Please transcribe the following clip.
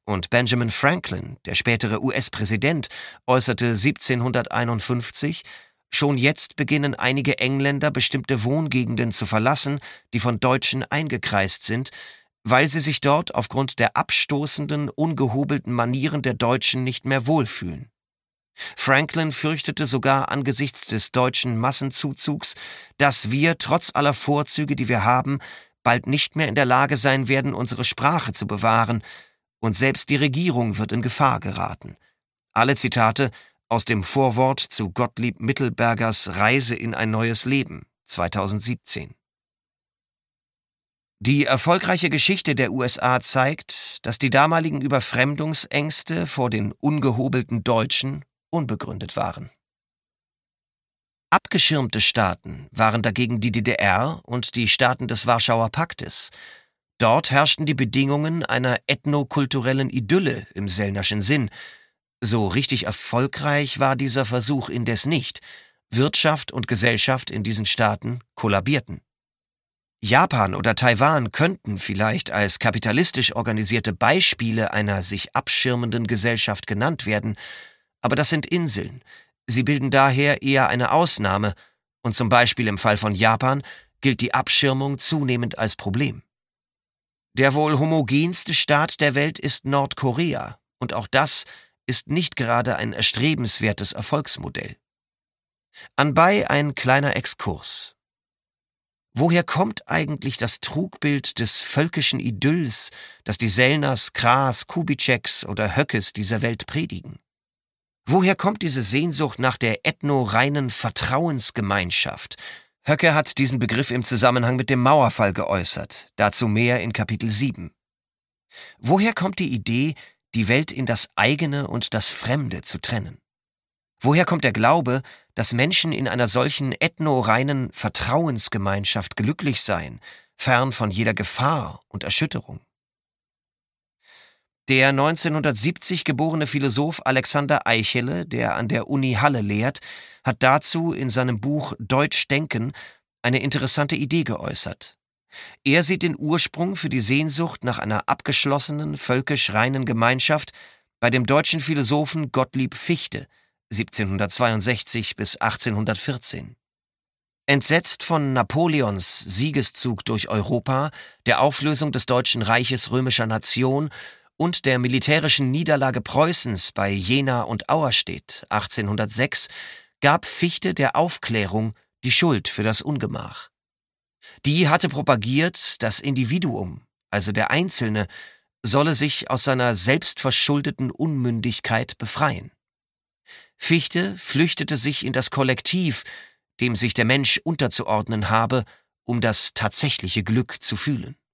Und Benjamin Franklin, der spätere US-Präsident, äußerte 1751: Schon jetzt beginnen einige Engländer bestimmte Wohngegenden zu verlassen, die von Deutschen eingekreist sind, weil sie sich dort aufgrund der abstoßenden, ungehobelten Manieren der Deutschen nicht mehr wohlfühlen. Franklin fürchtete sogar angesichts des deutschen Massenzuzugs, dass wir, trotz aller Vorzüge, die wir haben, bald nicht mehr in der Lage sein werden, unsere Sprache zu bewahren, und selbst die Regierung wird in Gefahr geraten. Alle Zitate aus dem Vorwort zu Gottlieb Mittelbergers Reise in ein neues Leben, 2017. Die erfolgreiche Geschichte der USA zeigt, dass die damaligen Überfremdungsängste vor den ungehobelten Deutschen unbegründet waren. Abgeschirmte Staaten waren dagegen die DDR und die Staaten des Warschauer Paktes. Dort herrschten die Bedingungen einer ethnokulturellen Idylle im Sellnerschen Sinn. So richtig erfolgreich war dieser Versuch indes nicht. Wirtschaft und Gesellschaft in diesen Staaten kollabierten. Japan oder Taiwan könnten vielleicht als kapitalistisch organisierte Beispiele einer sich abschirmenden Gesellschaft genannt werden, aber das sind Inseln. Sie bilden daher eher eine Ausnahme, und zum Beispiel im Fall von Japan gilt die Abschirmung zunehmend als Problem. Der wohl homogenste Staat der Welt ist Nordkorea, und auch das ist nicht gerade ein erstrebenswertes Erfolgsmodell. Anbei ein kleiner Exkurs. Woher kommt eigentlich das Trugbild des völkischen Idylls, das die Sellners, Kraas, Kubitscheks oder Höckes dieser Welt predigen? Woher kommt diese Sehnsucht nach der ethno-reinen Vertrauensgemeinschaft? Höcke hat diesen Begriff im Zusammenhang mit dem Mauerfall geäußert, dazu mehr in Kapitel 7. Woher kommt die Idee, die Welt in das Eigene und das Fremde zu trennen? Woher kommt der Glaube, dass Menschen in einer solchen ethno-reinen Vertrauensgemeinschaft glücklich seien, fern von jeder Gefahr und Erschütterung? Der 1970 geborene Philosoph Alexander Eichele, der an der Uni Halle lehrt, hat dazu in seinem Buch Deutsch Denken eine interessante Idee geäußert. Er sieht den Ursprung für die Sehnsucht nach einer abgeschlossenen, völkisch reinen Gemeinschaft bei dem deutschen Philosophen Gottlieb Fichte, 1762 bis 1814. Entsetzt von Napoleons Siegeszug durch Europa, der Auflösung des Deutschen Reiches römischer Nation und der militärischen Niederlage Preußens bei Jena und Auerstedt 1806 gab Fichte der Aufklärung die Schuld für das Ungemach. Die hatte propagiert, das Individuum, also der Einzelne, solle sich aus seiner selbstverschuldeten Unmündigkeit befreien. Fichte flüchtete sich in das Kollektiv, dem sich der Mensch unterzuordnen habe, um das tatsächliche Glück zu fühlen.